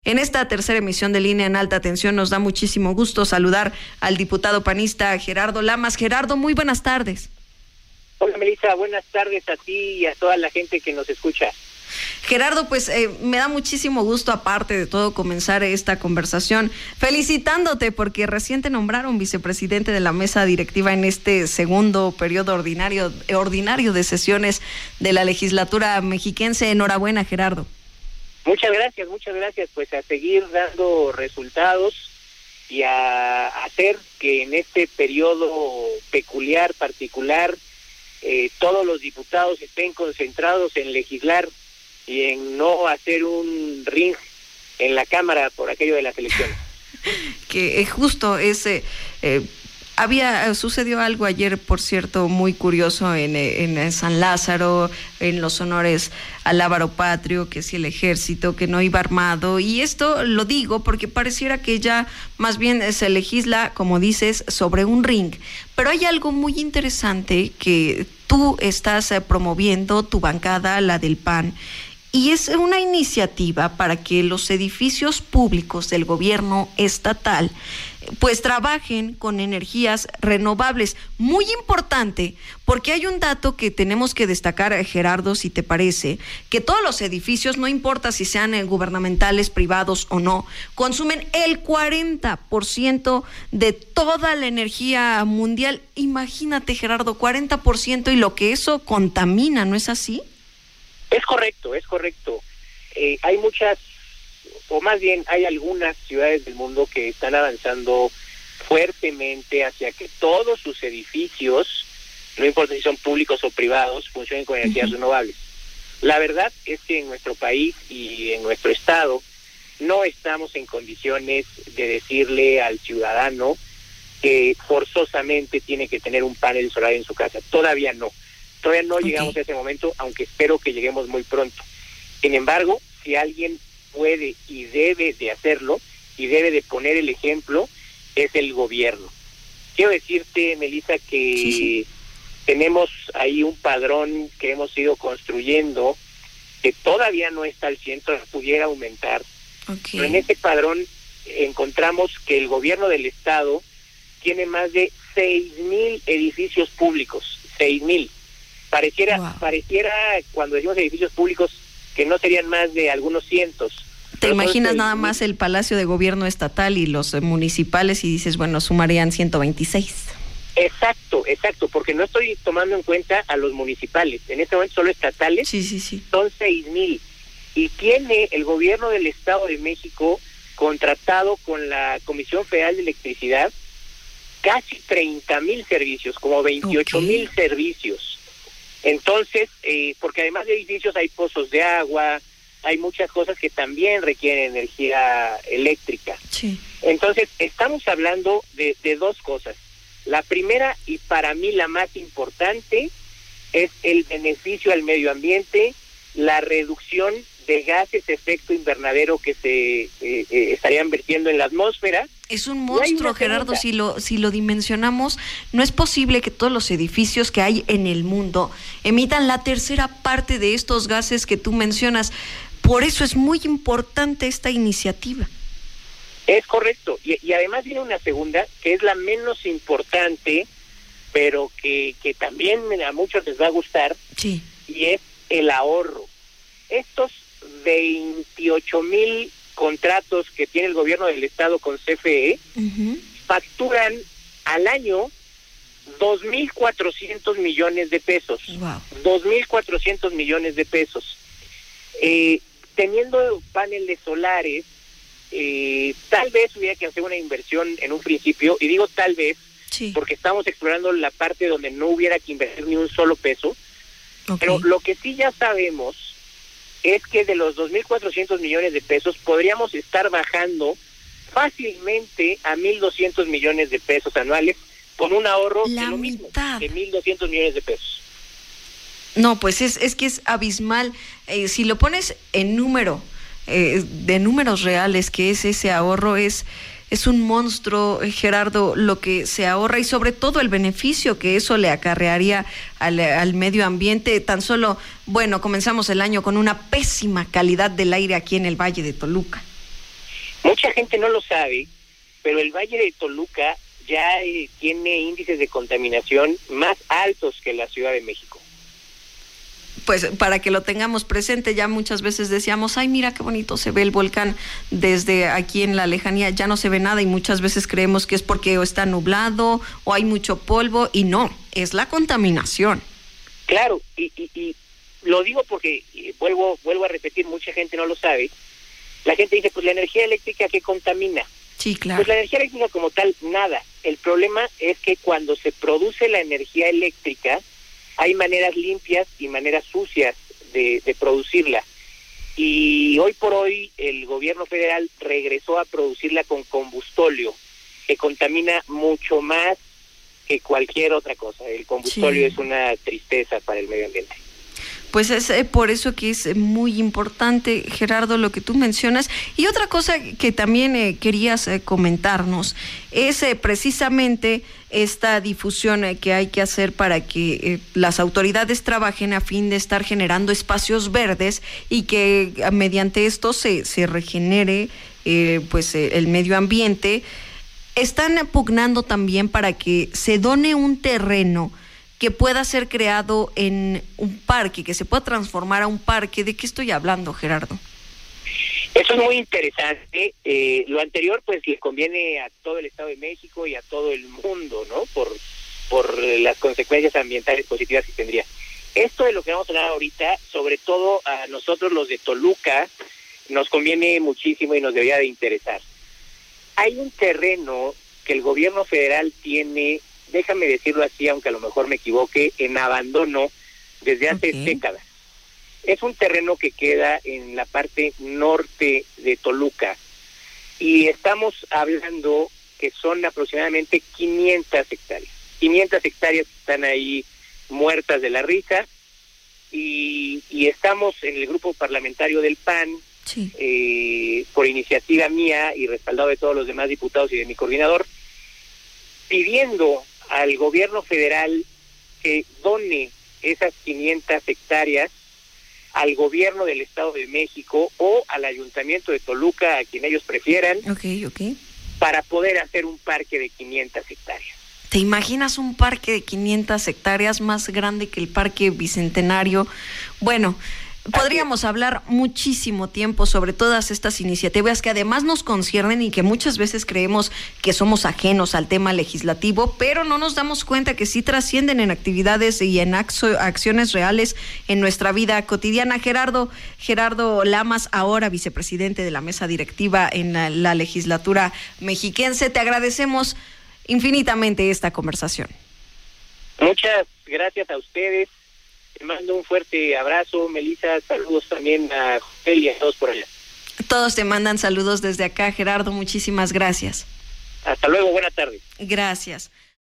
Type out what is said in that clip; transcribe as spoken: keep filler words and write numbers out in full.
En esta tercera emisión de Línea en Alta Tensión nos da muchísimo gusto saludar al diputado panista Gerardo Lamas. Gerardo, muy buenas tardes. Hola Melissa, buenas tardes a ti y a toda la gente que nos escucha. Gerardo, pues eh, me da muchísimo gusto, aparte de todo, comenzar esta conversación felicitándote porque recién te nombraron vicepresidente de la mesa directiva en este segundo periodo ordinario, ordinario de sesiones de la legislatura mexiquense. Enhorabuena, Gerardo. Muchas gracias, muchas gracias, pues a seguir dando resultados y a hacer que en este periodo peculiar, particular, eh, todos los diputados estén concentrados en legislar y en no hacer un ring en la Cámara por aquello de las elecciones. Que es justo ese... Eh, Había, sucedió algo ayer, por cierto, muy curioso en, en San Lázaro, en los honores al Lábaro Patrio, que si el ejército, que no iba armado, y esto lo digo porque pareciera que ya más bien se legisla, como dices, sobre un ring, pero hay algo muy interesante que tú estás promoviendo, tu bancada, la del P A N, y es una iniciativa para que los edificios públicos del gobierno estatal pues trabajen con energías renovables. Muy importante, porque hay un dato que tenemos que destacar, Gerardo, si te parece, que todos los edificios, no importa si sean gubernamentales, privados o no, consumen el cuarenta por ciento de toda la energía mundial. Imagínate, Gerardo, cuarenta por ciento, y lo que eso contamina, ¿no es así? Es correcto, es correcto. Eh, hay muchas, o más bien hay algunas ciudades del mundo que están avanzando fuertemente hacia que todos sus edificios, no importa si son públicos o privados, funcionen con energías uh-huh. renovables. La verdad es que en nuestro país y en nuestro estado no estamos en condiciones de decirle al ciudadano que forzosamente tiene que tener un panel solar en su casa. Todavía no. Todavía no okay. llegamos a ese momento, aunque espero que lleguemos muy pronto. Sin embargo, si alguien puede y debe de hacerlo, y debe de poner el ejemplo, es el gobierno. Quiero decirte, Melissa, que sí, sí. tenemos ahí un padrón que hemos ido construyendo, que todavía no está al cien, pudiera aumentar. Okay. Pero en ese padrón encontramos que el gobierno del estado tiene más de seis mil edificios públicos, seis mil. Pareciera, wow. pareciera cuando decimos edificios públicos que no serían más de algunos cientos. Te imaginas nada más el Palacio de Gobierno Estatal y los municipales y dices, bueno, sumarían ciento veintiséis. Exacto, exacto, porque no estoy tomando en cuenta a los municipales. En este momento solo estatales sí, sí, sí. son seis mil. Y tiene el gobierno del Estado de México contratado con la Comisión Federal de Electricidad casi treinta mil servicios, como veintiocho mil okay. servicios. Entonces, eh, porque además de edificios hay pozos de agua, hay muchas cosas que también requieren energía eléctrica. Sí. Entonces, estamos hablando de, de dos cosas. La primera, y para mí la más importante, es el beneficio al medio ambiente, la reducción de gases de efecto invernadero que se eh, eh, estarían vertiendo en la atmósfera. Es un monstruo, Gerardo, si lo, si lo dimensionamos, no es posible que todos los edificios que hay en el mundo emitan la tercera parte de estos gases que tú mencionas. Por eso es muy importante esta iniciativa. Es correcto, y, y además viene una segunda, que es la menos importante, pero que, que también a muchos les va a gustar, sí. y es el ahorro. Estos veintiocho mil contratos que tiene el gobierno del estado con C F E uh-huh. facturan al año dos mil cuatrocientos millones de pesos. Wow. dos mil cuatrocientos millones de pesos. Eh, teniendo paneles solares, eh, tal vez hubiera que hacer una inversión en un principio, y digo tal vez, sí. porque estamos explorando la parte donde no hubiera que invertir ni un solo peso, okay. pero lo que sí ya sabemos es que de los dos mil cuatrocientos millones de pesos podríamos estar bajando fácilmente a mil doscientos millones de pesos anuales con un ahorro la de lo mitad. mismo, de mil doscientos millones de pesos. No, pues es, es que es abismal. Eh, si lo pones en número, eh, de números reales, que es ese ahorro, es... Es un monstruo, Gerardo, lo que se ahorra y sobre todo el beneficio que eso le acarrearía al, al medio ambiente. Tan solo, bueno, comenzamos el año con una pésima calidad del aire aquí en el Valle de Toluca. Mucha gente no lo sabe, pero el Valle de Toluca ya eh, tiene índices de contaminación más altos que la Ciudad de México. Pues para que lo tengamos presente, ya muchas veces decíamos, ay, mira qué bonito se ve el volcán desde aquí en la lejanía, ya no se ve nada y muchas veces creemos que es porque o está nublado o hay mucho polvo y no, es la contaminación. Claro, y, y, y lo digo porque, y vuelvo, vuelvo a repetir, mucha gente no lo sabe. La gente dice, pues la energía eléctrica, ¿qué contamina? Sí, claro. Pues la energía eléctrica como tal, nada. El problema es que cuando se produce la energía eléctrica, hay maneras limpias y maneras sucias de, de producirla. Y hoy por hoy el gobierno federal regresó a producirla con combustóleo, que contamina mucho más que cualquier otra cosa. El combustóleo sí. es una tristeza para el medio ambiente. Pues es eh, por eso que es muy importante, Gerardo, lo que tú mencionas. Y otra cosa que también eh, querías eh, comentarnos es eh, precisamente esta difusión eh, que hay que hacer para que eh, las autoridades trabajen a fin de estar generando espacios verdes y que eh, mediante esto se, se regenere eh, pues eh, el medio ambiente. Están pugnando también para que se done un terreno que pueda ser creado en un parque, que se pueda transformar a un parque. ¿De qué estoy hablando, Gerardo? Eso es muy interesante. Eh, lo anterior, pues, le conviene a todo el Estado de México y a todo el mundo, ¿no? Por, por las consecuencias ambientales positivas que tendría. Esto de lo que vamos a hablar ahorita, sobre todo a nosotros los de Toluca, nos conviene muchísimo y nos debería de interesar. Hay un terreno que el gobierno federal tiene, déjame decirlo así, aunque a lo mejor me equivoque, en abandono desde hace okay. décadas. Es un terreno que queda en la parte norte de Toluca y estamos hablando que son aproximadamente quinientas hectáreas. quinientas hectáreas están ahí muertas de la risa y, y estamos en el grupo parlamentario del P A N, sí. eh, por iniciativa mía y respaldado de todos los demás diputados y de mi coordinador, pidiendo al gobierno federal que done esas quinientas hectáreas al gobierno del Estado de México o al Ayuntamiento de Toluca, a quien ellos prefieran, okay, okay. para poder hacer un parque de quinientas hectáreas. ¿Te imaginas un parque de quinientas hectáreas más grande que el Parque Bicentenario? Bueno, podríamos hablar muchísimo tiempo sobre todas estas iniciativas que además nos conciernen y que muchas veces creemos que somos ajenos al tema legislativo, pero no nos damos cuenta que sí trascienden en actividades y en acciones reales en nuestra vida cotidiana. Gerardo, Gerardo Lamas, ahora vicepresidente de la mesa directiva en la, la legislatura mexiquense, te agradecemos infinitamente esta conversación. Muchas gracias a ustedes. Te mando un fuerte abrazo, Melissa, saludos también a José y a todos por allá. Todos te mandan saludos desde acá, Gerardo, muchísimas gracias. Hasta luego, buena tarde. Gracias.